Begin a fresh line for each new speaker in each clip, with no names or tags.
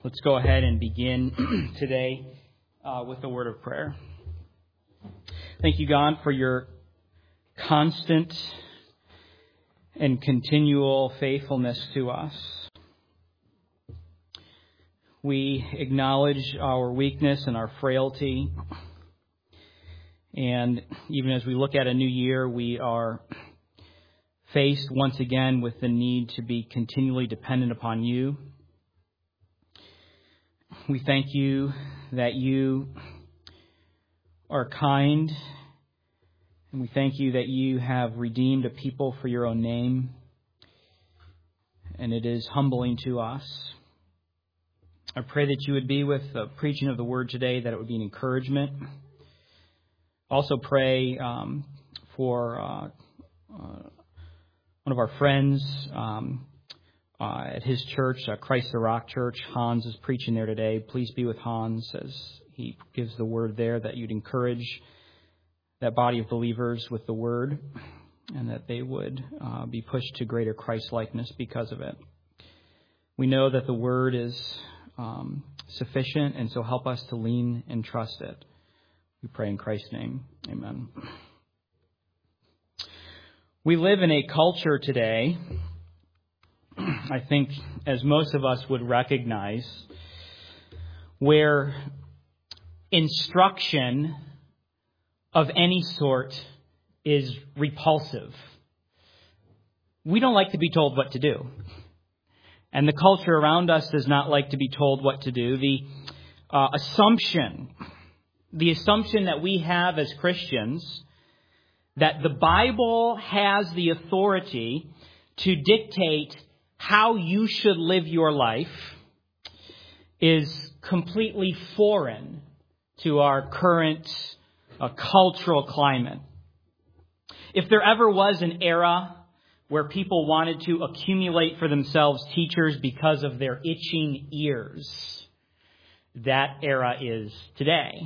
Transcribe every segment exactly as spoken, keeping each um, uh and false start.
Let's go ahead and begin today uh, with a word of prayer. Thank you, God, for your constant and continual faithfulness to us. We acknowledge our weakness and our frailty. And even as we look at a new year, we are faced once again with the need to be continually dependent upon you. We thank you that you are kind, and we thank you that you have redeemed a people for your own name, and it is humbling to us. I pray that you would be with the preaching of the word today, that it would be an encouragement. Also pray um, for uh, uh, one of our friends um, uh, at his church, uh, Christ the Rock Church. Hans is preaching there today. Please be with Hans as he gives the word there, that you'd encourage that body of believers with the word, and that they would uh, be pushed to greater Christ-likeness because of it. We know that the word is um, sufficient, and so help us to lean and trust it. We pray in Christ's name. Amen. We live in a culture today, I think, as most of us would recognize, where instruction of any sort is repulsive. We don't like to be told what to do. And the culture around us does not like to be told what to do. The uh, assumption, the assumption that we have as Christians, that the Bible has the authority to dictate how you should live your life, is completely foreign to our current uh, cultural climate. If there ever was an era where people wanted to accumulate for themselves teachers because of their itching ears, that era is today.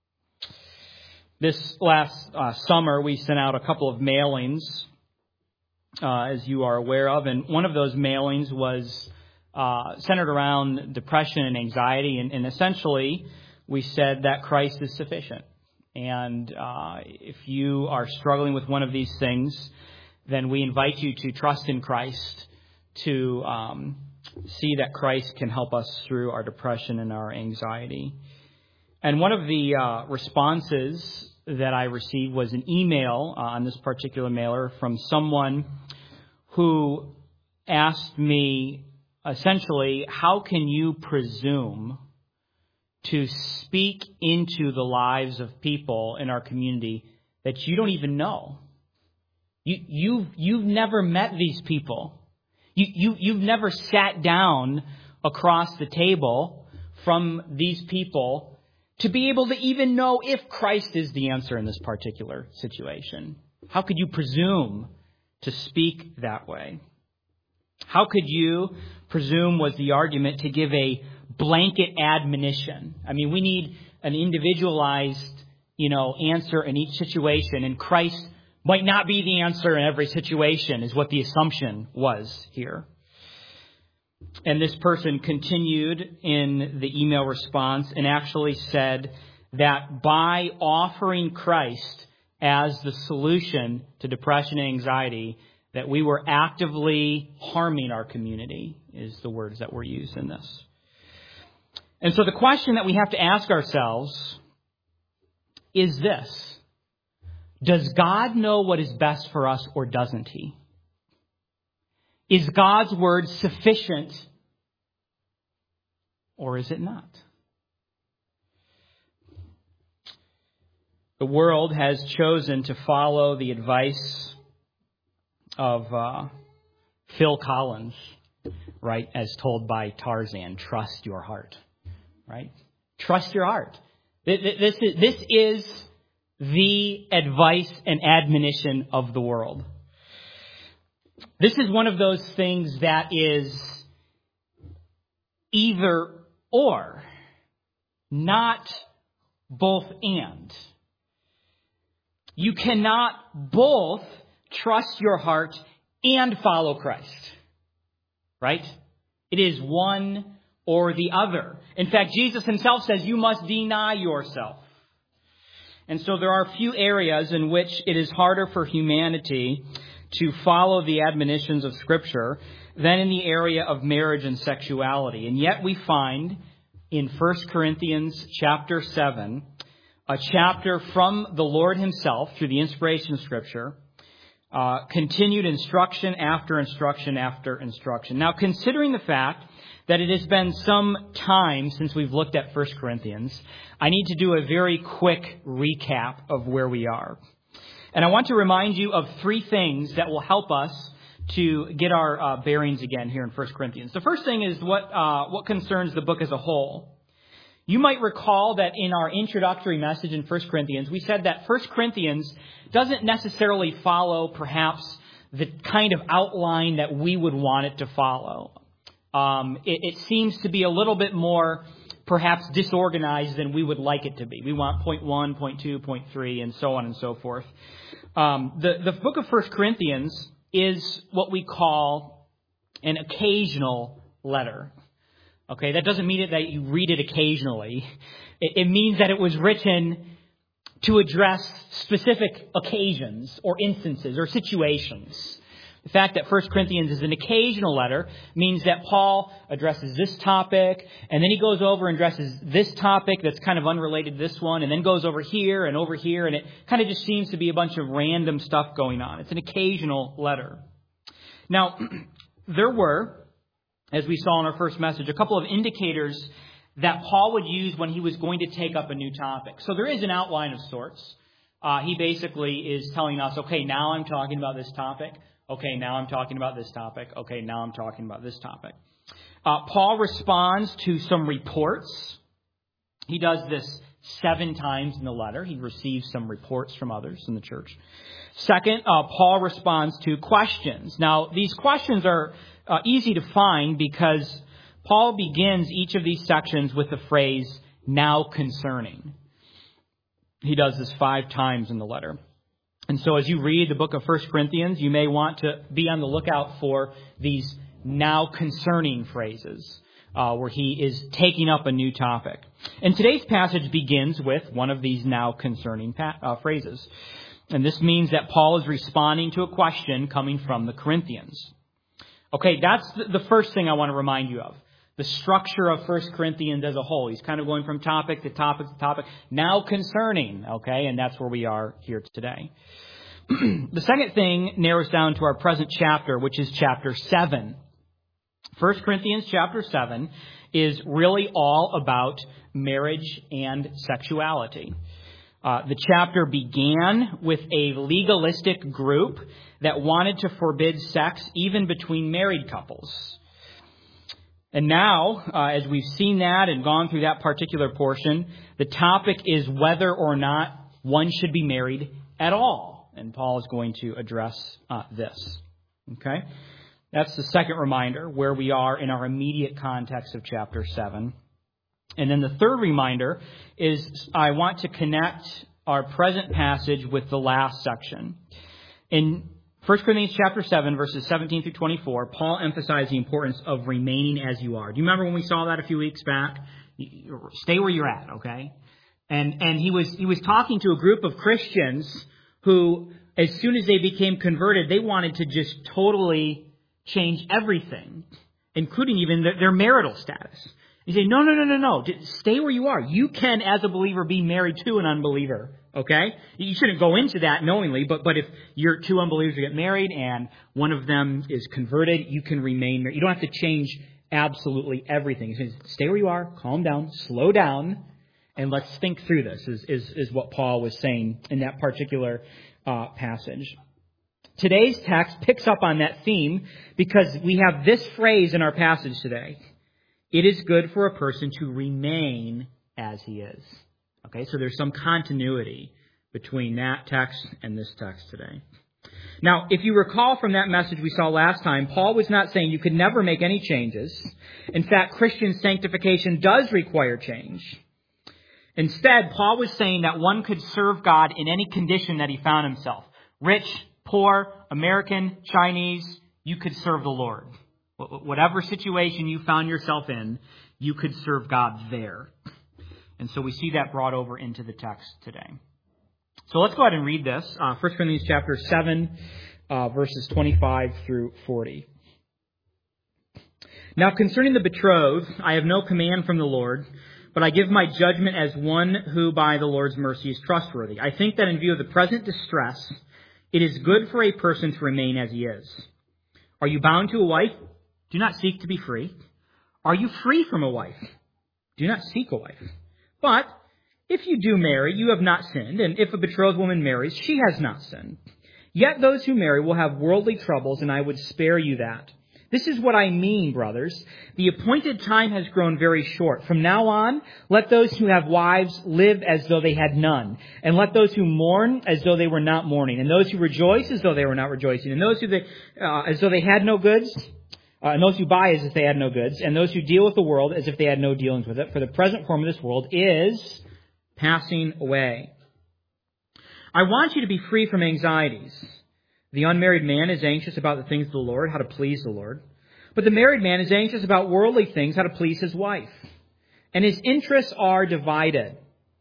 This last uh, summer, we sent out a couple of mailings, uh, as you are aware of, and one of those mailings was uh, centered around depression and anxiety, and, and essentially we said that Christ is sufficient. And uh, if you are struggling with one of these things, then we invite you to trust in Christ, to um, see that Christ can help us through our depression and our anxiety. And one of the uh, responses that I received was an email uh, on this particular mailer from someone who asked me, essentially, how can you presume to speak into the lives of people in our community that you don't even know? You, you've, you've never met these people. You, you, you've never sat down across the table from these people to be able to even know if Christ is the answer in this particular situation. How could you presume to speak that way? How could you presume, was the argument, to give a blanket admonition? I mean, we need an individualized, you know, answer in each situation, and Christ might not be the answer in every situation, is what the assumption was here. And this person continued in the email response and actually said that by offering Christ as the solution to depression and anxiety, that we were actively harming our community, is the words that were used in this. And so the question that we have to ask ourselves is this: does God know what is best for us, or doesn't He? Is God's word sufficient, or is it not? The world has chosen to follow the advice of uh, Phil Collins, right, as told by Tarzan: trust your heart, right? Trust your heart. This is, this is the advice and admonition of the world. This is one of those things that is either or, not both and. You cannot both trust your heart and follow Christ, right? It is one or the other. In fact, Jesus himself says you must deny yourself. And so there are a few areas in which it is harder for humanity to follow the admonitions of Scripture than in the area of marriage and sexuality. And yet we find in First Corinthians chapter seven, a chapter from the Lord himself through the inspiration of Scripture, uh, continued instruction after instruction after instruction. Now, considering the fact that it has been some time since we've looked at First Corinthians, I need to do a very quick recap of where we are. And I want to remind you of three things that will help us to get our uh, bearings again here in First Corinthians. The first thing is what uh, what concerns the book as a whole. You might recall that in our introductory message in First Corinthians, we said that First Corinthians doesn't necessarily follow perhaps the kind of outline that we would want it to follow. Um, it, it seems to be a little bit more perhaps disorganized than we would like it to be. We want point one, point two, point three, and so on and so forth. Um, the, the book of First Corinthians is what we call an occasional letter. Okay, that doesn't mean that you read it occasionally. It, it means that it was written to address specific occasions or instances or situations. The fact that First Corinthians is an occasional letter means that Paul addresses this topic, and then he goes over and addresses this topic that's kind of unrelated to this one, and then goes over here and over here, and it kind of just seems to be a bunch of random stuff going on. It's an occasional letter. Now, there were, as we saw in our first message, a couple of indicators that Paul would use when he was going to take up a new topic. So there is an outline of sorts. Uh, he basically is telling us, okay, now I'm talking about this topic. Okay, now I'm talking about this topic. Okay, now I'm talking about this topic. Uh, Paul responds to some reports. He does this seven times in the letter. He receives some reports from others in the church. Second, uh, Paul responds to questions. Now, these questions are uh, easy to find because Paul begins each of these sections with the phrase, now concerning. He does this five times in the letter. And so as you read the book of First Corinthians, you may want to be on the lookout for these now concerning phrases, uh, where he is taking up a new topic. And today's passage begins with one of these now concerning pa- uh, phrases. And this means that Paul is responding to a question coming from the Corinthians. Okay, that's the first thing I want to remind you of. The structure of First Corinthians as a whole. He's kind of going from topic to topic to topic. Now concerning, okay, and that's where we are here today. The second thing narrows down to our present chapter, which is chapter seven. First Corinthians chapter seven is really all about marriage and sexuality. Uh, the chapter began with a legalistic group that wanted to forbid sex even between married couples. And now, uh, as we've seen that and gone through that particular portion, the topic is whether or not one should be married at all. And Paul is going to address uh, this. Okay? That's the second reminder, where we are in our immediate context of chapter seven. And then the third reminder is I want to connect our present passage with the last section. In First Corinthians chapter seven, verses seventeen through twenty-four, Paul emphasized the importance of remaining as you are. Do you remember when we saw that a few weeks back? Stay where you're at, okay? And and he was he was talking to a group of Christians who, as soon as they became converted, they wanted to just totally change everything, including even their, their marital status. He said, no, no, no, no, no. Stay where you are. You can, as a believer, be married to an unbeliever. Okay? You shouldn't go into that knowingly, but, but if you're two unbelievers who get married and one of them is converted, you can remain married. You don't have to change absolutely everything. He says, stay where you are, calm down, slow down, and let's think through this, is, is, is what Paul was saying in that particular uh, passage. Today's text picks up on that theme because we have this phrase in our passage today. It is good for a person to remain as he is. Okay, so there's some continuity between that text and this text today. Now, if you recall from that message we saw last time, Paul was not saying you could never make any changes. In fact, Christian sanctification does require change. Instead, Paul was saying that one could serve God in any condition that he found himself. Rich, poor, American, Chinese, you could serve the Lord. Whatever situation you found yourself in, you could serve God there. And so we see that brought over into the text today. So let's go ahead and read this. Uh, First Corinthians chapter seven, uh, verses twenty-five through forty. Now concerning the betrothed, I have no command from the Lord, but I give my judgment as one who by the Lord's mercy is trustworthy. I think that in view of the present distress, it is good for a person to remain as he is. Are you bound to a wife? Do not seek to be free. Are you free from a wife? Do not seek a wife. But if you do marry, you have not sinned, and if a betrothed woman marries, she has not sinned. Yet those who marry will have worldly troubles, and I would spare you that. This is what I mean, brothers. The appointed time has grown very short. From now on, let those who have wives live as though they had none, and let those who mourn as though they were not mourning, and those who rejoice as though they were not rejoicing, and those who they, uh, as though they had no goods, uh, and those who buy as if they had no goods, and those who deal with the world as if they had no dealings with it. For the present form of this world is passing away. I want you to be free from anxieties. The unmarried man is anxious about the things of the Lord, how to please the Lord. But the married man is anxious about worldly things, how to please his wife. And his interests are divided.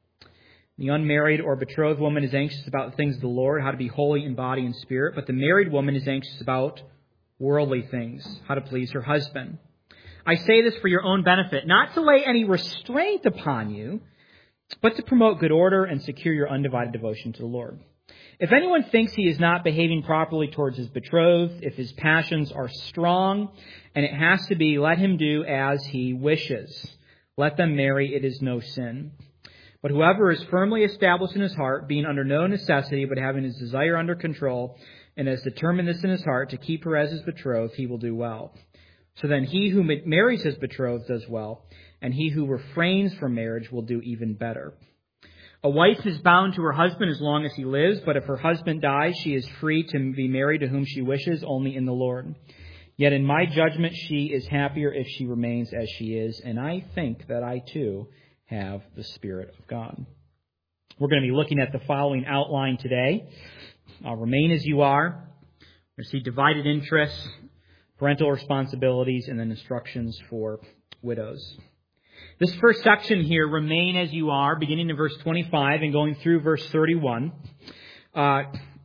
The unmarried or betrothed woman is anxious about the things of the Lord, how to be holy in body and spirit. But the married woman is anxious about worldly things, how to please her husband. I say this for your own benefit, not to lay any restraint upon you, but to promote good order and secure your undivided devotion to the Lord. If anyone thinks he is not behaving properly towards his betrothed, if his passions are strong, and it has to be, let him do as he wishes. Let them marry, it is no sin. But whoever is firmly established in his heart, being under no necessity, but having his desire under control, and has determined this in his heart to keep her as his betrothed, he will do well. So then he who marries his betrothed does well, and he who refrains from marriage will do even better. A wife is bound to her husband as long as he lives, but if her husband dies, she is free to be married to whom she wishes, only in the Lord. Yet in my judgment, she is happier if she remains as she is, and I think that I too have the Spirit of God. We're going to be looking at the following outline today. Uh, remain as you are. We're going to see divided interests, parental responsibilities, and then instructions for widows. This first section here, remain as you are, beginning in verse twenty-five and going through verse thirty-one, uh,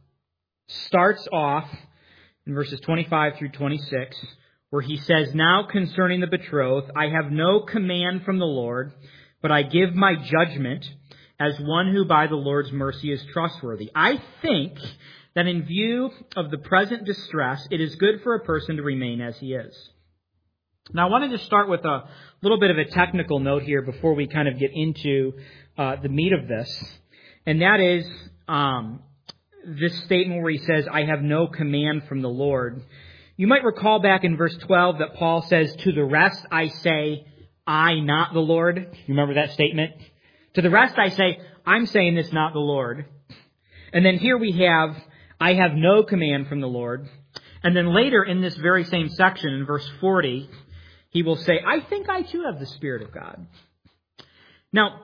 starts off in verses twenty-five through twenty-six, where he says, Now concerning the betrothed, I have no command from the Lord, but I give my judgment as one who by the Lord's mercy is trustworthy. I think that in view of the present distress, it is good for a person to remain as he is. Now, I wanted to start with a little bit of a technical note here before we kind of get into uh, the meat of this. And that is um, this statement where he says, I have no command from the Lord. You might recall back in verse twelve that Paul says, To the rest I say, I, not the Lord. You remember that statement? To the rest I say, I'm saying this, not the Lord. And then here we have, I have no command from the Lord. And then later in this very same section, in verse forty, he will say, I think I too have the Spirit of God. Now,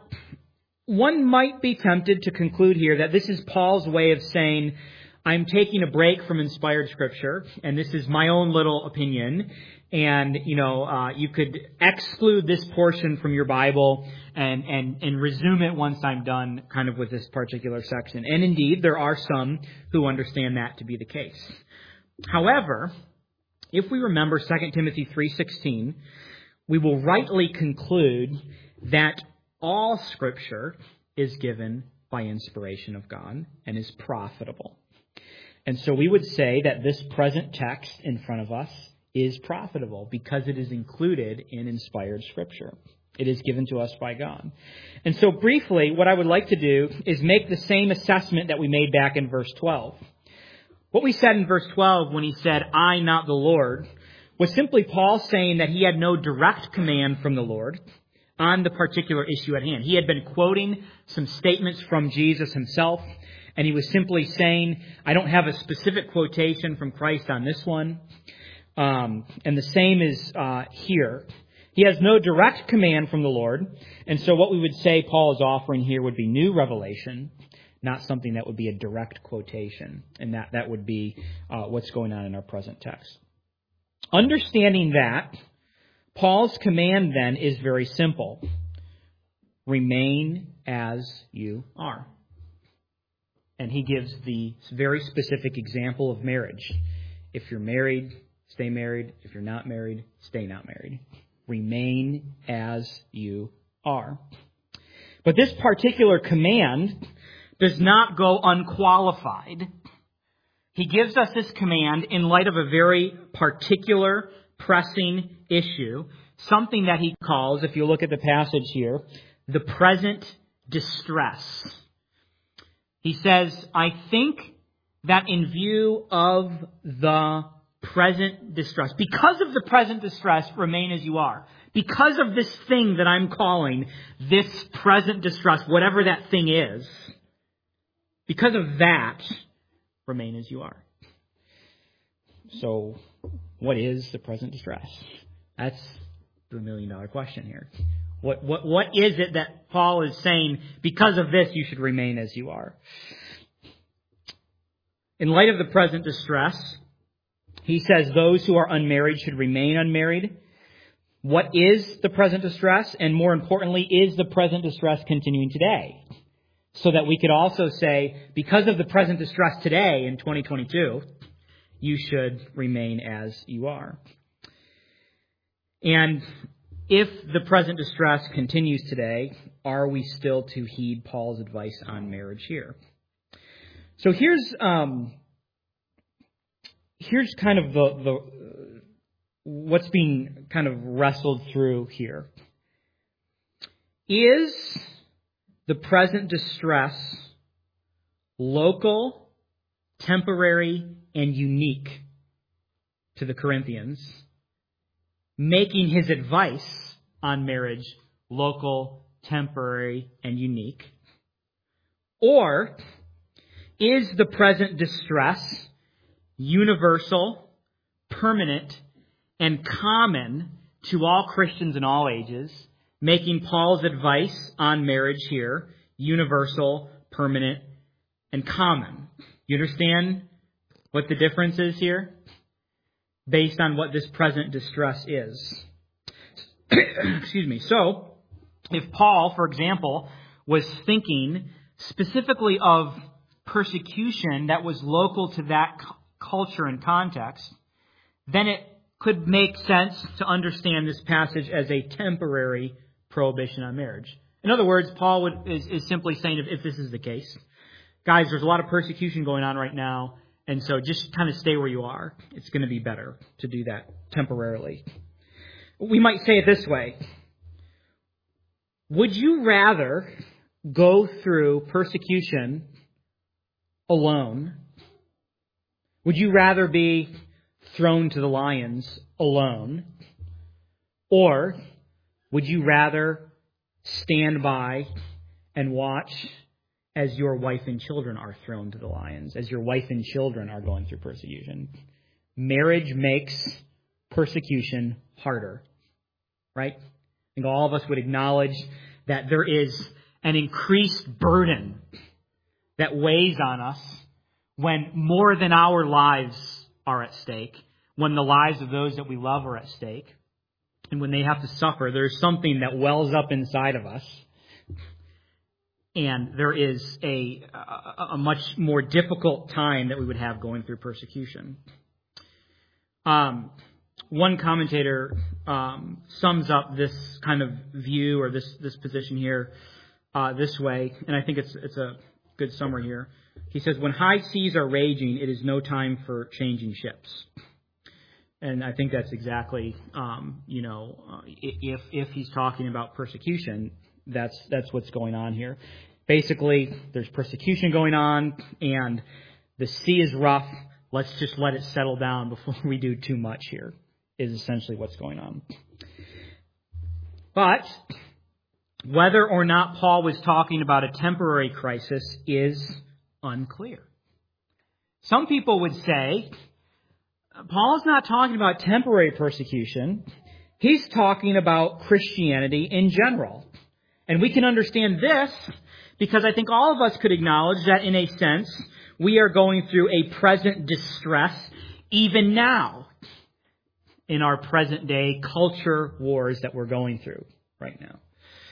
one might be tempted to conclude here that this is Paul's way of saying, I'm taking a break from inspired Scripture, and this is my own little opinion, and, you know, uh, you could exclude this portion from your Bible and, and, and resume it once I'm done kind of with this particular section. And indeed, there are some who understand that to be the case. However, if we remember Second Timothy three sixteen, we will rightly conclude that all Scripture is given by inspiration of God and is profitable. And so we would say that this present text in front of us is profitable because it is included in inspired Scripture. It is given to us by God. And so briefly, what I would like to do is make the same assessment that we made back in verse twelve. What we said in verse twelve when he said, I, not the Lord, was simply Paul saying that he had no direct command from the Lord on the particular issue at hand. He had been quoting some statements from Jesus himself, and he was simply saying, I don't have a specific quotation from Christ on this one. Um, and the same is uh, here. He has no direct command from the Lord, and so what we would say Paul is offering here would be new revelation, not something that would be a direct quotation, and that, that would be uh, what's going on in our present text.
Understanding that, Paul's command then is very simple. Remain as you are. And he gives the very specific example of marriage. If you're married, stay married. If you're not married, stay not married. Remain as you are. But this particular command does not go unqualified. He gives us this command in light of a very particular, pressing issue, something that he calls, if you look at the passage here, the present distress. He says, I think that in view of the present distress, because of the present distress, remain as you are. Because of this thing that I'm calling this present distress, whatever that thing is, because of that, remain as you are. So, what is the present distress? That's the million dollar question here. What, what, what is it that Paul is saying, because of this, you should remain as you are? In light of the present distress, he says those who are unmarried should remain unmarried. What is the present distress? And more importantly, is the present distress continuing today? So that we could also say, because of the present distress today in twenty twenty-two, you should remain as you are. And if the present distress continues today, are we still to heed Paul's advice on marriage here? So here's um, here's kind of the, the what's being kind of wrestled through here. Is the present distress local, temporary, and unique to the Corinthians, making his advice on marriage local, temporary, and unique? Or is the present distress universal, permanent, and common to all Christians in all ages, making Paul's advice on marriage here universal, permanent, and common? You understand what the difference is here? Based on what this present distress is. Excuse me. So, if Paul, for example, was thinking specifically of persecution that was local to that cu- culture and context, then it could make sense to understand this passage as a temporary prohibition on marriage. In other words, Paul would, is, is simply saying, if, if this is the case, guys, there's a lot of persecution going on right now, and so just kind of stay where you are. It's going to be better to do that temporarily. We might say it this way. Would you rather go through persecution alone? Would you rather be thrown to the lions alone? Or would you rather stand by and watch as your wife and children are thrown to the lions, as your wife and children are going through persecution? Marriage makes persecution harder, right? I think all of us would acknowledge that there is an increased burden that weighs on us when more than our lives are at stake, when the lives of those that we love are at stake, and when they have to suffer. There's something that wells up inside of us, and there is a, a, a much more difficult time that we would have going through persecution. Um, one commentator um, sums up this kind of view or this this position here uh, this way, and I think it's it's a good summary here. He says, when high seas are raging, it is no time for changing ships. And I think that's exactly, um, you know, uh, if if he's talking about persecution, that's that's what's going on here. Basically, there's persecution going on, and the sea is rough. Let's just let it settle down before we do too much here, is essentially what's going on. But whether or not Paul was talking about a temporary crisis is unclear. Some people would say, Paul's not talking about temporary persecution. He's talking about Christianity in general. And we can understand this because I think all of us could acknowledge that in a sense, we are going through a present distress even now. in our present day culture wars that we're going through right now.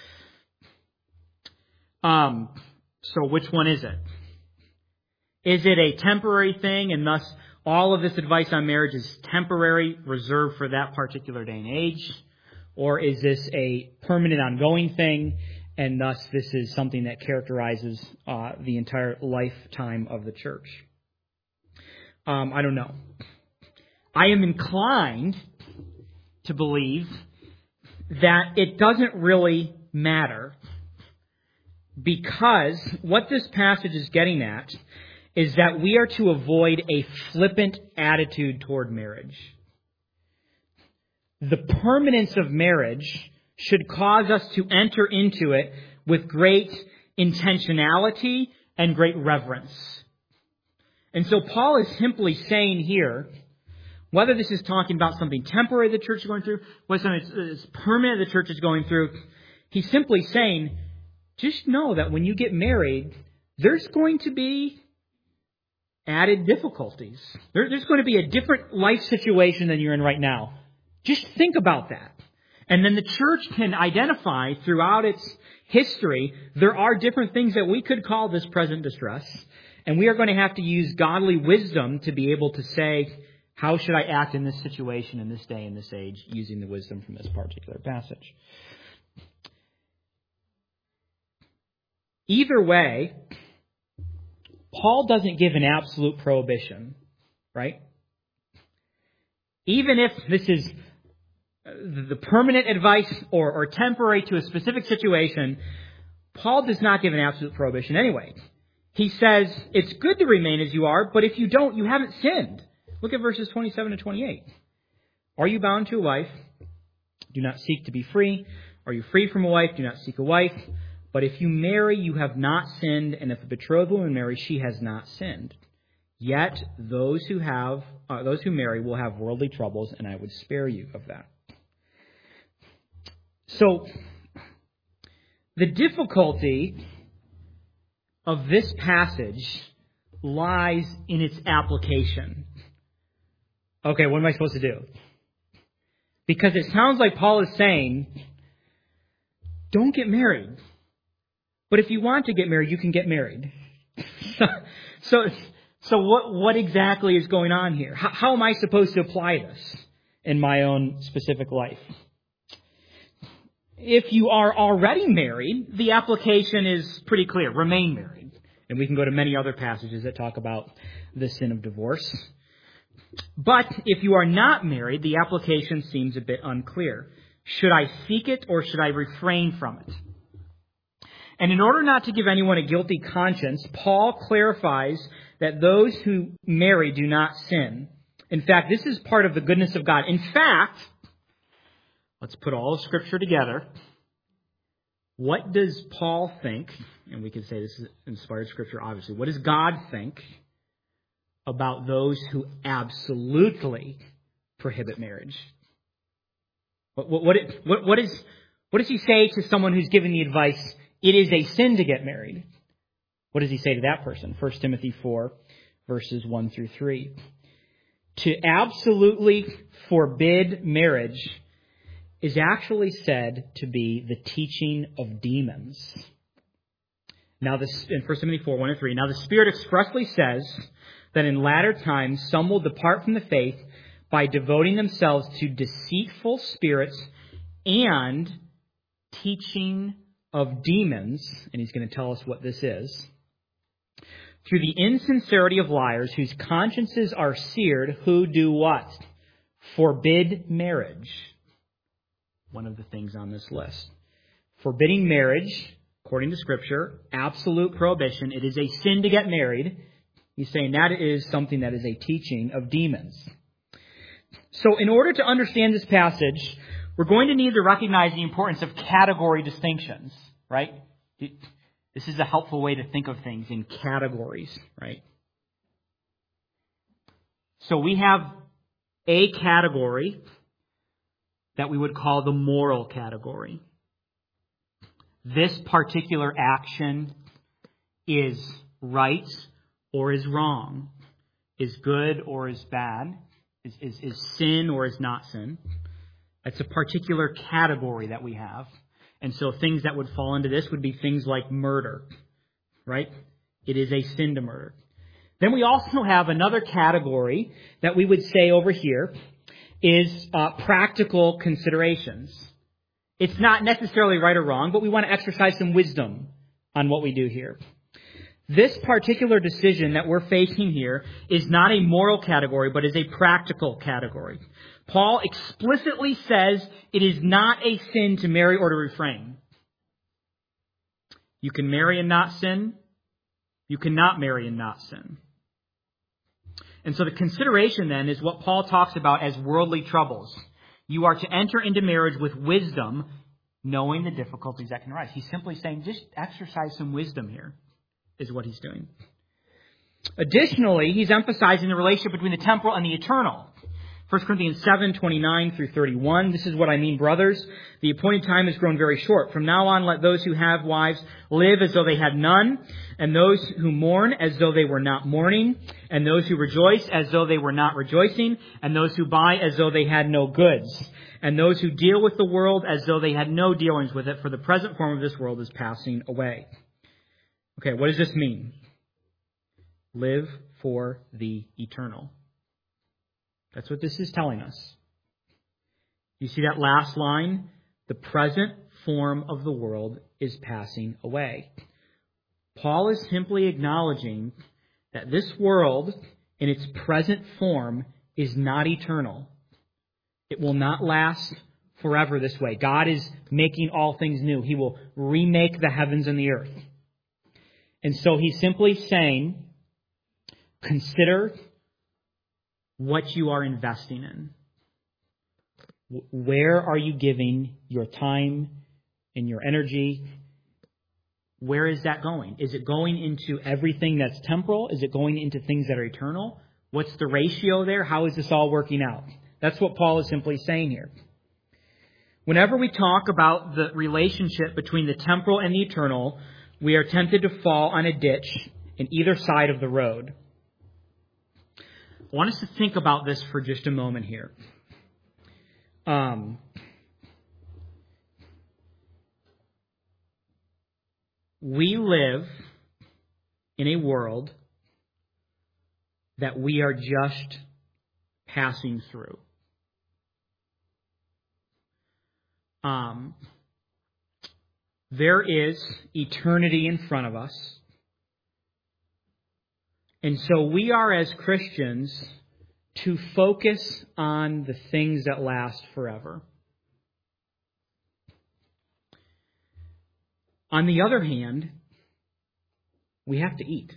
Um, so which one is it? Is it a temporary thing, and thus all of this advice on marriage is temporary, reserved for that particular day and age? Or is this a permanent, ongoing thing, and thus this is something that characterizes uh, the entire lifetime of the church? Um, I don't know. I am inclined to believe that it doesn't really matter, because what this passage is getting at is that we are to avoid a flippant attitude toward marriage. The permanence of marriage should cause us to enter into it with great intentionality and great reverence. And so Paul is simply saying here, whether this is talking about something temporary the church is going through, whether something is permanent the church is going through, he's simply saying, just know that when you get married, there's going to be added difficulties. There, there's going to be a different life situation than you're in right now. Just think about that. And then the church can identify throughout its history, there are different things that we could call this present distress. And we are going to have to use godly wisdom to be able to say, how should I act in this situation, in this day, in this age, using the wisdom from this particular passage. Either way, Paul doesn't give an absolute prohibition, right? Even if this is the permanent advice or, or temporary to a specific situation, Paul does not give an absolute prohibition anyway. He says, it's good to remain as you are, but if you don't, you haven't sinned. Look at verses twenty-seven to twenty-eight. Are you bound to a wife? Do not seek to be free. Are you free from a wife? Do not seek a wife. But if you marry, you have not sinned, and if a betrothed woman marries, she has not sinned. Yet those who have, uh, those who marry will have worldly troubles, and I would spare you of that. So, the difficulty of this passage lies in its application. Okay, what am I supposed to do? Because it sounds like Paul is saying, don't get married. But if you want to get married, you can get married. so, so what, what exactly is going on here? How, how am I supposed to apply this in my own specific life? If you are already married, the application is pretty clear. Remain married. And we can go to many other passages that talk about the sin of divorce. But if you are not married, the application seems a bit unclear. Should I seek it or should I refrain from it? And in order not to give anyone a guilty conscience, Paul clarifies that those who marry do not sin. In fact, this is part of the goodness of God. In fact, let's put all of Scripture together. What does Paul think? And we can say this is inspired Scripture, obviously. What does God think about those who absolutely prohibit marriage? What, what, what, what, is, what does he say to someone who's given the advice, it is a sin to get married? What does he say to that person? First Timothy four, verses one through three. To absolutely forbid marriage is actually said to be the teaching of demons. Now, this in First Timothy four, one and three. Now, the Spirit expressly says that in latter times some will depart from the faith by devoting themselves to deceitful spirits and teaching of demons, and he's going to tell us what this is, through the insincerity of liars whose consciences are seared, who do what? Forbid marriage. One of the things on this list. Forbidding marriage, according to Scripture, absolute prohibition. It is a sin to get married. He's saying that is something that is a teaching of demons. So in order to understand this passage, we're going to need to recognize the importance of category distinctions, right? This is a helpful way to think of things in categories, right? So we have a category that we would call the moral category. This particular action is right or is wrong, is good or is bad, is, is, is sin or is not sin. That's a particular category that we have. And so things that would fall into this would be things like murder, right? It is a sin to murder. Then we also have another category that we would say over here is uh, practical considerations. It's not necessarily right or wrong, but we want to exercise some wisdom on what we do here. This particular decision that we're facing here is not a moral category, but is a practical category. Paul explicitly says it is not a sin to marry or to refrain. You can marry and not sin. You cannot marry and not sin. And so the consideration then is what Paul talks about as worldly troubles. You are to enter into marriage with wisdom, knowing the difficulties that can arise. He's simply saying, just exercise some wisdom here, is what he's doing. Additionally, he's emphasizing the relationship between the temporal and the eternal. First Corinthians seven, twenty-nine through thirty-one. This is what I mean, brothers. The appointed time has grown very short. From now on, let those who have wives live as though they had none, and those who mourn as though they were not mourning, and those who rejoice as though they were not rejoicing, and those who buy as though they had no goods, and those who deal with the world as though they had no dealings with it, for the present form of this world is passing away. Okay, what does this mean? Live for the eternal. That's what this is telling us. You see that last line? The present form of the world is passing away. Paul is simply acknowledging that this world, in its present form, is not eternal. It will not last forever this way. God is making all things new. He will remake the heavens and the earth. And so he's simply saying, consider what you are investing in. Where are you giving your time and your energy? Where is that going? Is it going into everything that's temporal? Is it going into things that are eternal? What's the ratio there? How is this all working out? That's what Paul is simply saying here. Whenever we talk about the relationship between the temporal and the eternal, we are tempted to fall on a ditch in either side of the road. I want us to think about this for just a moment here. Um, we live in a world that we are just passing through. Um, there is eternity in front of us. And so we are, as Christians, to focus on the things that last forever. On the other hand, we have to eat.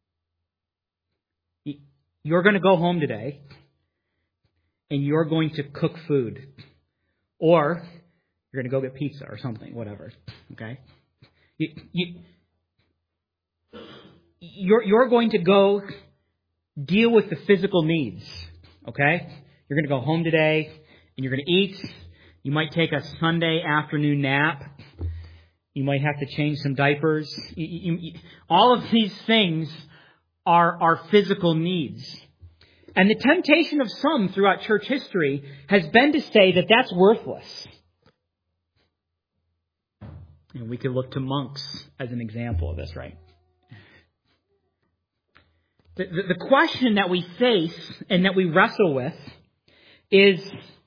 You're going to go home today, and you're going to cook food. Or you're going to go get pizza or something, whatever. Okay? You... you You're, you're going to go deal with the physical needs, okay? You're going to go home today, and you're going to eat. You might take a Sunday afternoon nap. You might have to change some diapers. You, you, you, all of these things are, are physical needs. And the temptation of some throughout church history has been to say that that's worthless. And we could look to monks as an example of this, right? The, the, the question that we face and that we wrestle with is,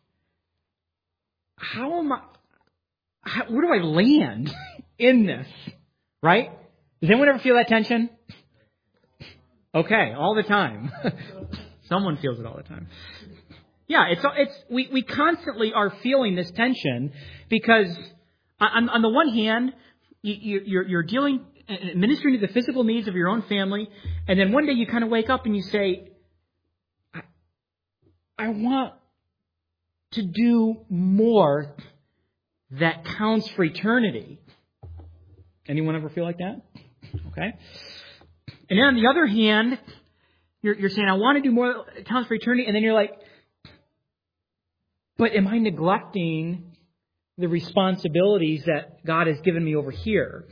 how am I, how, where do I land in this? Right? Does anyone ever feel that tension? Okay, all the time. Someone feels it all the time. Yeah, it's it's we, we constantly are feeling this tension because on, on the one hand, you, you're, you're dealing, ministering to the physical needs of your own family, and then one day you kind of wake up and you say, I, I want to do more that counts for eternity. Anyone ever feel like that? Okay. And then on the other hand, you're, you're saying, I want to do more that counts for eternity, and then you're like, but am I neglecting the responsibilities that God has given me over here?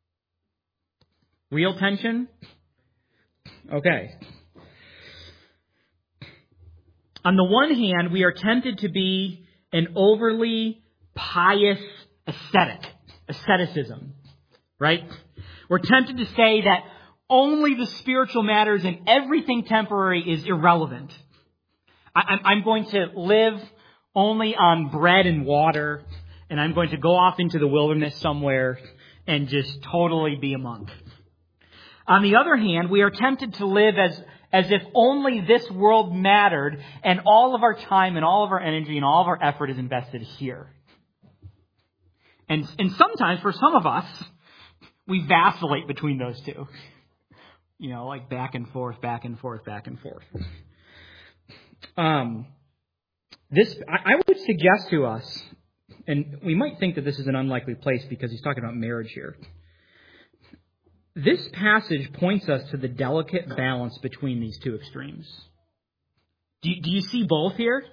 Real tension? Okay. On the one hand, we are tempted to be an overly pious ascetic, asceticism, right? We're tempted to say that only the spiritual matters and everything temporary is irrelevant. I, I'm going to live only on bread and water, and I'm going to go off into the wilderness somewhere and just totally be a monk. On the other hand, we are tempted to live as, as if only this world mattered, and all of our time and all of our energy and all of our effort is invested here. And, and sometimes, for some of us, we vacillate between those two. You know, like back and forth, back and forth, back and forth. Um, this, I, I would suggest to us, and we might think that this is an unlikely place because he's talking about marriage here. This passage points us to the delicate balance between these two extremes. Do you, do you see both here?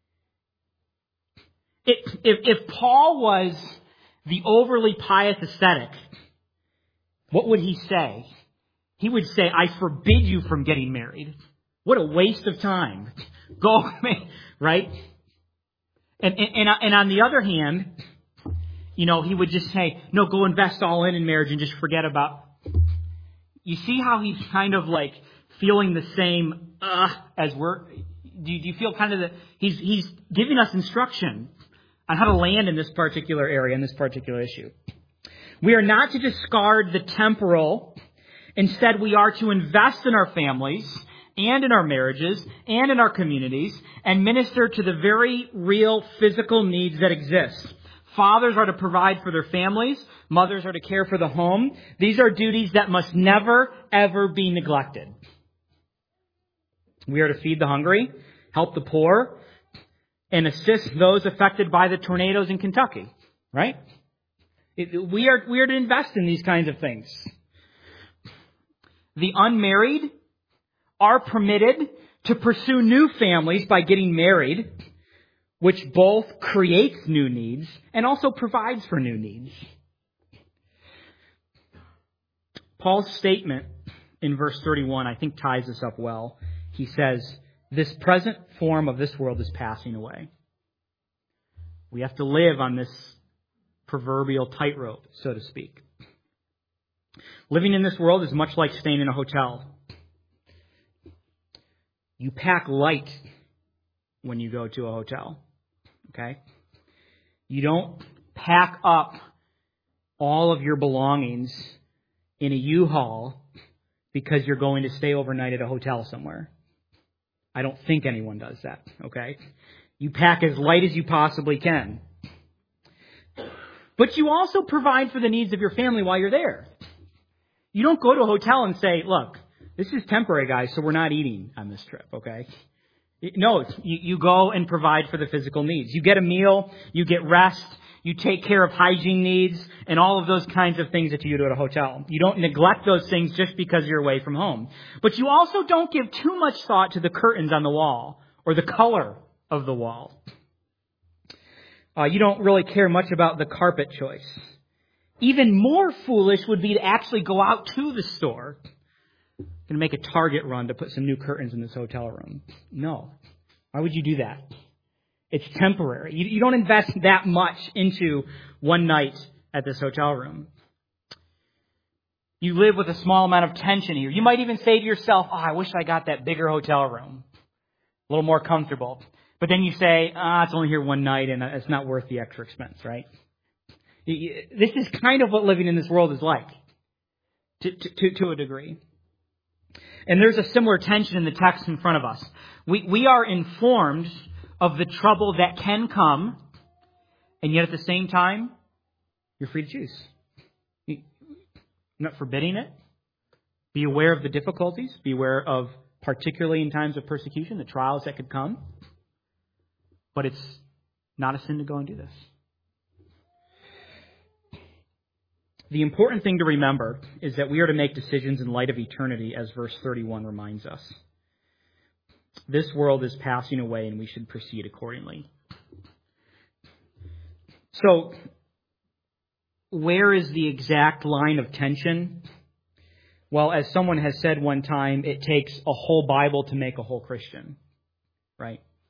If, if, if Paul was the overly pious ascetic, what would he say? He would say, I forbid you from getting married. What a waste of time. Go, right? And, and, and, and on the other hand, you know, he would just say, no, go invest all in in marriage and just forget about. You see how he's kind of like feeling the same, uh, as we're, do you, do you feel kind of the, he's, he's giving us instruction on how to land in this particular area, in this particular issue. We are not to discard the temporal. Instead, we are to invest in our families and in our marriages and in our communities and minister to the very real physical needs that exist. Fathers are to provide for their families. Mothers are to care for the home. These are duties that must never, ever be neglected. We are to feed the hungry, help the poor, and assist those affected by the tornadoes in Kentucky. Right? It, we are, we are to invest in these kinds of things. The unmarried are permitted to pursue new families by getting married, which both creates new needs and also provides for new needs. Paul's statement in verse thirty-one, I think, ties this up well. He says, this present form of this world is passing away. We have to live on this proverbial tightrope, so to speak. Living in this world is much like staying in a hotel. You pack light when you go to a hotel. Okay? You don't pack up all of your belongings in a U-Haul because you're going to stay overnight at a hotel somewhere. I don't think anyone does that. Okay? You pack as light as you possibly can. But you also provide for the needs of your family while you're there. You don't go to a hotel and say, look, this is temporary, guys, so we're not eating on this trip, okay? No, it's, you, you go and provide for the physical needs. You get a meal, you get rest, you take care of hygiene needs, and all of those kinds of things that you do at a hotel. You don't neglect those things just because you're away from home. But you also don't give too much thought to the curtains on the wall or the color of the wall. Uh, you don't really care much about the carpet choice. Even more foolish would be to actually go out to the store and make a Target run to put some new curtains in this hotel room. No. Why would you do that? It's temporary. You, you don't invest that much into one night at this hotel room. You live with a small amount of tension here. You might even say to yourself, oh, I wish I got that bigger hotel room. A little more comfortable. But then you say, ah, it's only here one night and it's not worth the extra expense, right? This is kind of what living in this world is like, to, to, to a degree. And there's a similar tension in the text in front of us. We, we are informed of the trouble that can come, and yet at the same time, you're free to choose. I'm not forbidding it. Be aware of the difficulties. Be aware of, particularly in times of persecution, the trials that could come. But it's not a sin to go and do this. The important thing to remember is that we are to make decisions in light of eternity, as verse thirty-one reminds us. This world is passing away, and we should proceed accordingly. So, where is the exact line of tension? Well, as someone has said one time, it takes a whole Bible to make a whole Christian. Right?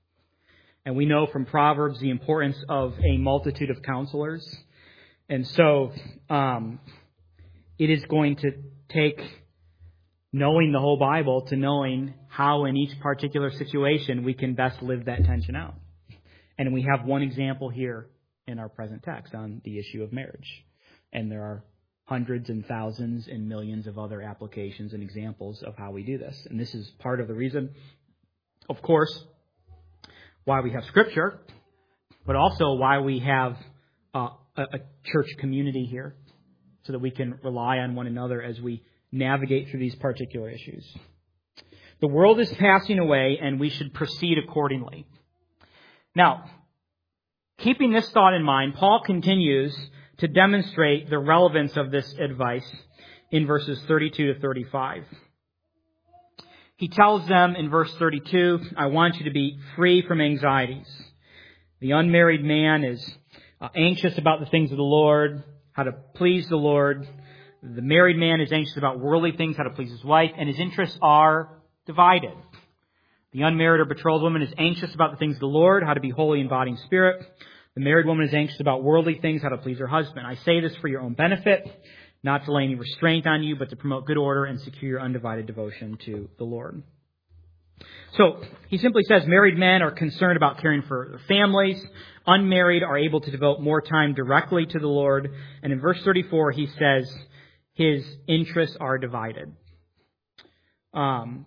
And we know from Proverbs the importance of a multitude of counselors. And so um, it is going to take knowing the whole Bible to knowing how in each particular situation we can best live that tension out. And we have one example here in our present text on the issue of marriage. And there are hundreds and thousands and millions of other applications and examples of how we do this. And this is part of the reason, of course, why we have Scripture, but also why we have uh, a, a church community here, so that we can rely on one another as we navigate through these particular issues. The world is passing away, and we should proceed accordingly. Now, keeping this thought in mind, Paul continues to demonstrate the relevance of this advice in verses thirty-two to thirty-five. He tells them in verse thirty-two, I want you to be free from anxieties. The unmarried man is uh, anxious about the things of the Lord, how to please the Lord. The married man is anxious about worldly things, how to please his wife, and his interests are divided. The unmarried or betrothed woman is anxious about the things of the Lord, how to be holy in body and spirit. The married woman is anxious about worldly things, how to please her husband. I say this for your own benefit, not to lay any restraint on you, but to promote good order and secure your undivided devotion to the Lord. So, he simply says married men are concerned about caring for their families. Unmarried are able to devote more time directly to the Lord. And in verse thirty-four, he says his interests are divided. Um,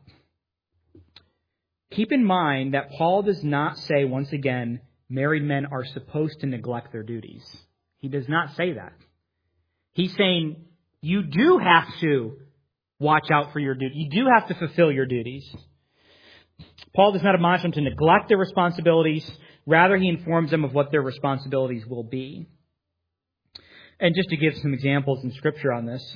keep in mind that Paul does not say, once again, married men are supposed to neglect their duties. He does not say that. He's saying you do have to watch out for your duties. You do have to fulfill your duties. Paul does not admonish them to neglect their responsibilities. Rather, he informs them of what their responsibilities will be. And just to give some examples in Scripture on this,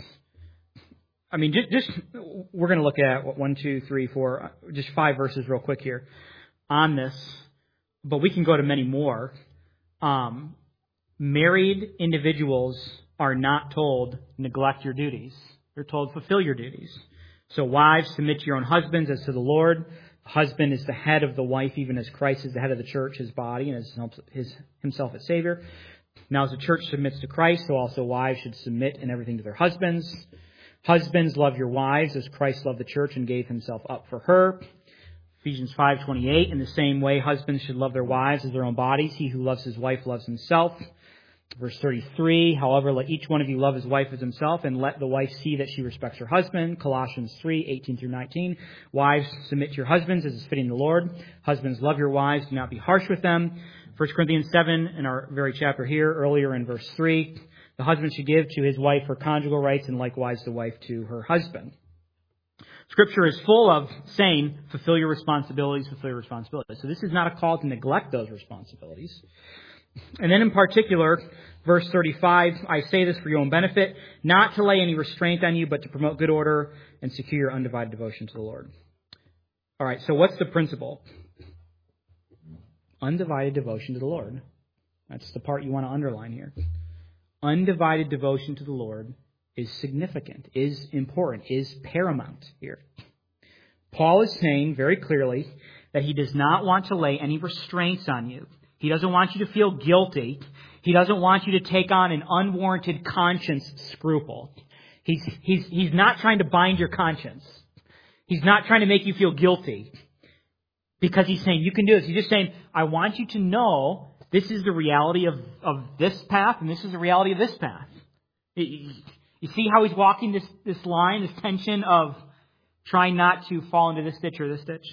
I mean, just, just we're going to look at what, one, two, three, four, just five verses real quick here on this, but we can go to many more. Um, married individuals are not told neglect your duties. They're told fulfill your duties. So wives, submit to your own husbands as to the Lord. The husband is the head of the wife, even as Christ is the head of the church, his body, and as his, himself as Savior. Now, as the church submits to Christ, so also wives should submit in everything to their husbands. Husbands, love your wives as Christ loved the church and gave himself up for her. Ephesians five twenty-eight, in the same way, husbands should love their wives as their own bodies. He who loves his wife loves himself. Verse thirty-three, however, let each one of you love his wife as himself, and let the wife see that she respects her husband. Colossians three eighteen through nineteen. Wives, submit to your husbands as is fitting the Lord. Husbands, love your wives. Do not be harsh with them. First Corinthians seven, in our very chapter here, earlier in verse three, the husband should give to his wife her conjugal rights, and likewise the wife to her husband. Scripture is full of saying, fulfill your responsibilities, fulfill your responsibilities. So this is not a call to neglect those responsibilities. And then in particular, verse thirty-five, I say this for your own benefit, not to lay any restraint on you, but to promote good order and secure your undivided devotion to the Lord. All right, so what's the principle? Undivided devotion to the Lord. That's the part you want to underline here. Undivided devotion to the Lord is significant, is important, is paramount here. Paul is saying very clearly that he does not want to lay any restraints on you. He doesn't want you to feel guilty. He doesn't want you to take on an unwarranted conscience scruple. He's, he's, he's not trying to bind your conscience. He's not trying to make you feel guilty because he's saying you can do this. He's just saying, I want you to know this is the reality of, of this path and this is the reality of this path. You see how he's walking this, this line, this tension of trying not to fall into this ditch or this ditch?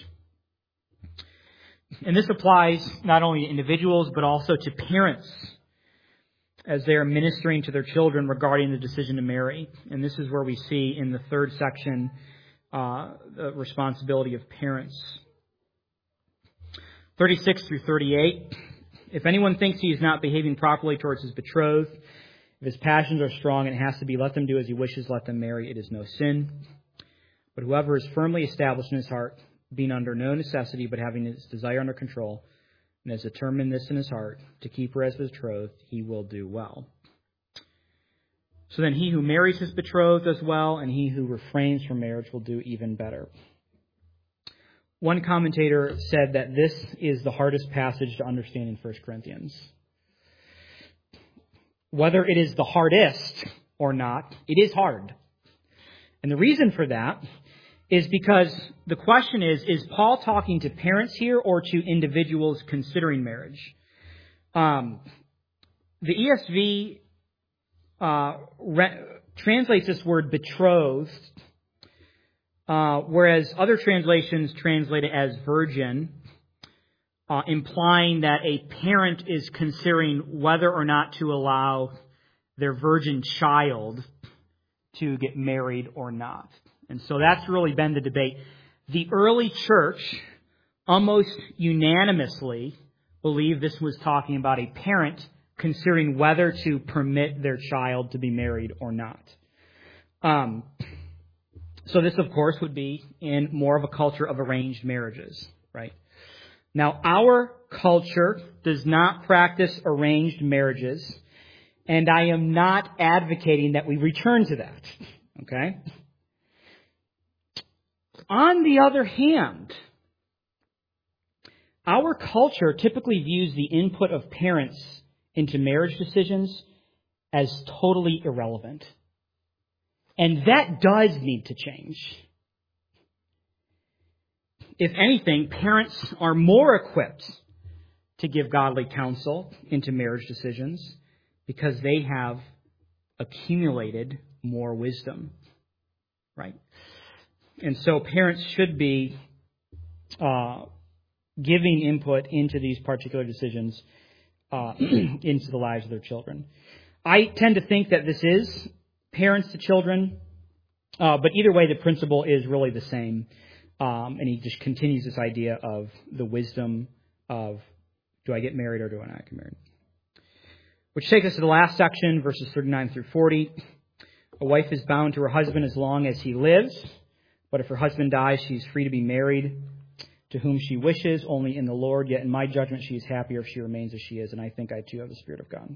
And this applies not only to individuals, but also to parents as they are ministering to their children regarding the decision to marry. And this is where we see in the third section uh, the responsibility of parents. thirty-six through thirty-eight. If anyone thinks he is not behaving properly towards his betrothed, if his passions are strong and it has to be, let them do as he wishes, let them marry. It is no sin. But whoever is firmly established in his heart, being under no necessity, but having his desire under control, and has determined this in his heart, to keep her as betrothed, he will do well. So then he who marries his betrothed does well, and he who refrains from marriage will do even better. One commentator said that this is the hardest passage to understand in First Corinthians. Whether it is the hardest or not, it is hard. And the reason for that is because the question is, is Paul talking to parents here or to individuals considering marriage? Um, the E S V uh, re- translates this word betrothed, uh, whereas other translations translate it as virgin, uh, implying that a parent is considering whether or not to allow their virgin child to get married or not. And so that's really been the debate. The early church almost unanimously believed this was talking about a parent considering whether to permit their child to be married or not. Um, so this, of course, would be in more of a culture of arranged marriages, right? Now, our culture does not practice arranged marriages, and I am not advocating that we return to that, okay? On the other hand, our culture typically views the input of parents into marriage decisions as totally irrelevant. And that does need to change. If anything, parents are more equipped to give godly counsel into marriage decisions because they have accumulated more wisdom, right? And so parents should be uh, giving input into these particular decisions uh, into the lives of their children. I tend to think that this is parents to children, uh, but either way, the principle is really the same. Um, and he just continues this idea of the wisdom of, do I get married or do I not get married? Which takes us to the last section, verses thirty-nine through forty. A wife is bound to her husband as long as he lives. But if her husband dies, she is free to be married to whom she wishes, only in the Lord. Yet in my judgment, she is happier if she remains as she is. And I think I too have the Spirit of God.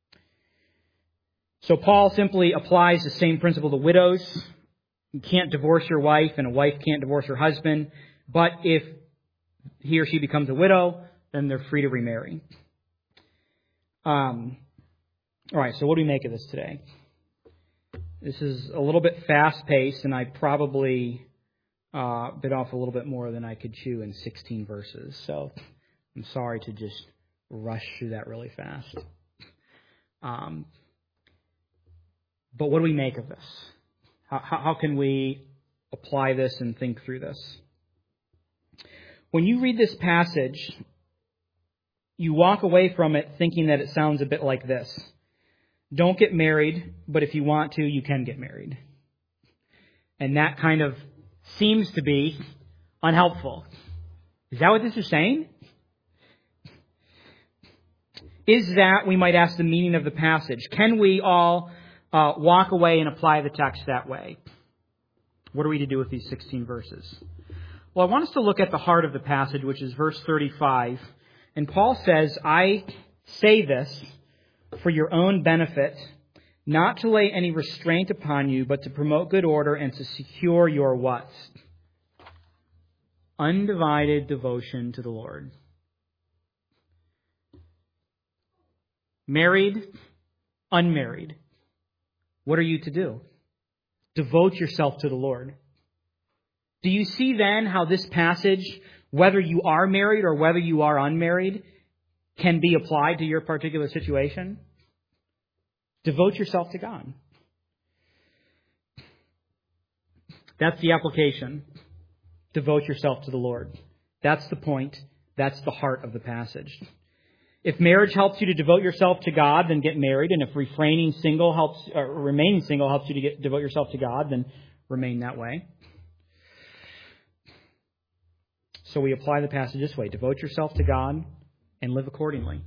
So Paul simply applies the same principle to widows. You can't divorce your wife, and a wife can't divorce her husband. But if he or she becomes a widow, then they're free to remarry. Um, all right, so what do we make of this today? This is a little bit fast-paced, and I probably uh, bit off a little bit more than I could chew in sixteen verses. So I'm sorry to just rush through that really fast. Um, but what do we make of this? How, how, how can we apply this and think through this? When you read this passage, you walk away from it thinking that it sounds a bit like this. Don't get married, but if you want to, you can get married. And that kind of seems to be unhelpful. Is that what this is saying? Is that, we might ask, the meaning of the passage? Can we all uh, walk away and apply the text that way? What are we to do with these sixteen verses? Well, I want us to look at the heart of the passage, which is verse thirty-five. And Paul says, I say this for your own benefit, not to lay any restraint upon you, but to promote good order and to secure your what? Undivided devotion to the Lord. Married, unmarried. What are you to do? Devote yourself to the Lord. Do you see then how this passage, whether you are married or whether you are unmarried, can be applied to your particular situation? Devote yourself to God. That's the application. Devote yourself to the Lord. That's the point. That's the heart of the passage. If marriage helps you to devote yourself to God, then get married. And if refraining single helps, or remaining single helps you to get, devote yourself to God, then remain that way. So we apply the passage this way. Devote yourself to God and live accordingly.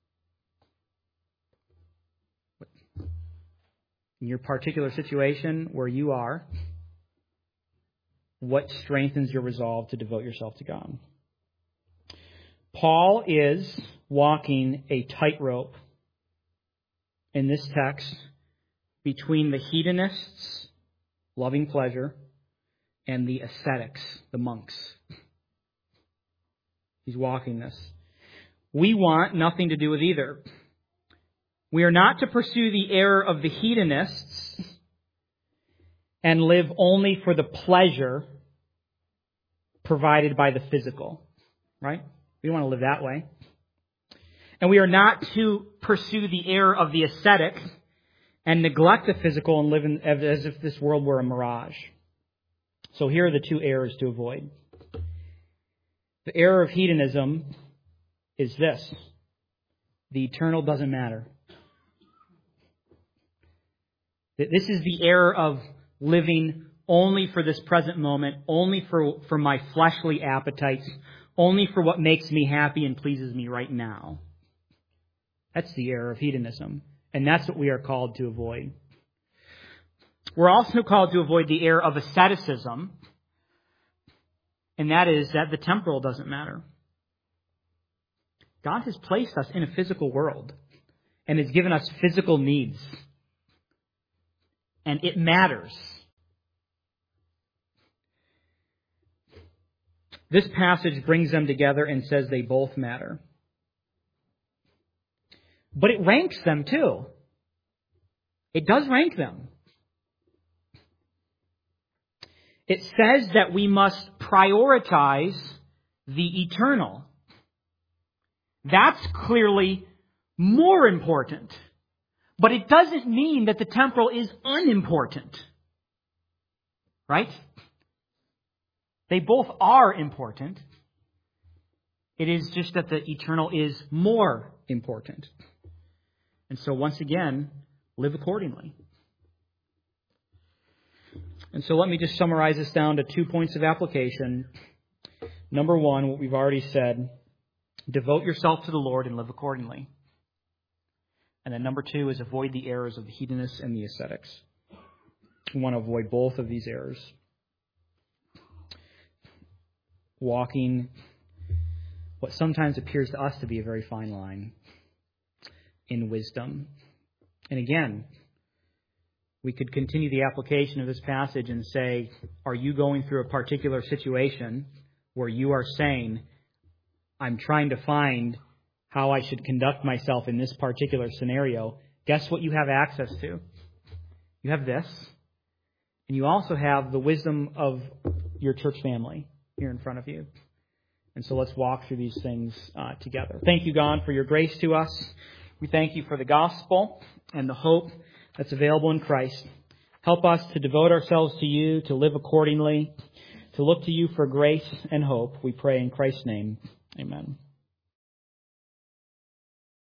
In your particular situation where you are, what strengthens your resolve to devote yourself to God? Paul is walking a tightrope in this text between the hedonists, loving pleasure, and the ascetics, the monks. He's walking this. We want nothing to do with either. We are not to pursue the error of the hedonists and live only for the pleasure provided by the physical. Right? We don't want to live that way. And we are not to pursue the error of the ascetic and neglect the physical and live in, as if this world were a mirage. So here are the two errors to avoid. The error of hedonism is this: the eternal doesn't matter. This is the error of living only for this present moment, only for, for my fleshly appetites, only for what makes me happy and pleases me right now. That's the error of hedonism. And that's what we are called to avoid. We're also called to avoid the error of asceticism. And that is that the temporal doesn't matter. God has placed us in a physical world and has given us physical needs. And it matters. This passage brings them together and says they both matter. But it ranks them too. It does rank them. It says that we must prioritize the eternal. That's clearly more important. But it doesn't mean that the temporal is unimportant. Right? They both are important. It is just that the eternal is more important. And so once again, live accordingly. And so let me just summarize this down to two points of application. Number one, what we've already said, devote yourself to the Lord and live accordingly. And then number two is avoid the errors of the hedonists and the ascetics. We want to avoid both of these errors. Walking what sometimes appears to us to be a very fine line in wisdom. And again, we could continue the application of this passage and say, are you going through a particular situation where you are saying, I'm trying to find how I should conduct myself in this particular scenario? Guess what you have access to? You have this. And you also have the wisdom of your church family here in front of you. And so let's walk through these things uh, together. Thank you, God, for your grace to us. We thank you for the gospel and the hope that's available in Christ. Help us to devote ourselves to you, to live accordingly, to look to you for grace and hope. We pray in Christ's name. Amen.